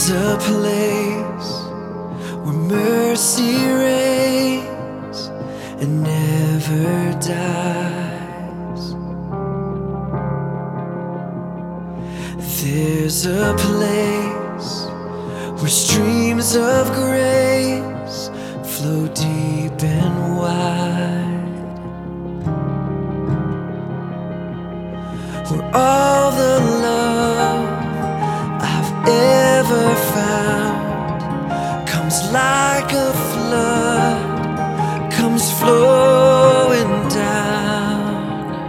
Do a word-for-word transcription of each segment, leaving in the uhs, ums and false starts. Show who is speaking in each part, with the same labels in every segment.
Speaker 1: There's a place where mercy reigns and never dies. There's a place where streams of grace flow deep and wide, where all the love I've ever found comes like a flood, comes flowing down.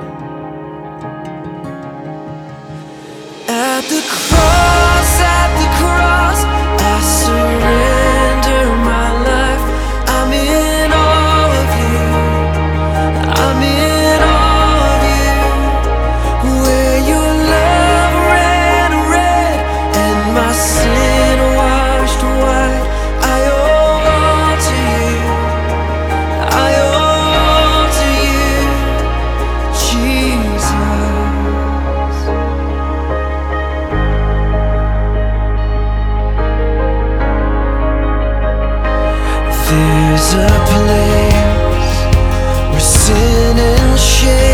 Speaker 1: At the cross, at the cross, I surrender my life. I'm in all of you, I'm in all of you, where your love ran red and my sin washed white. I owe all to you, I owe all to you, Jesus. There's a place where sin and shame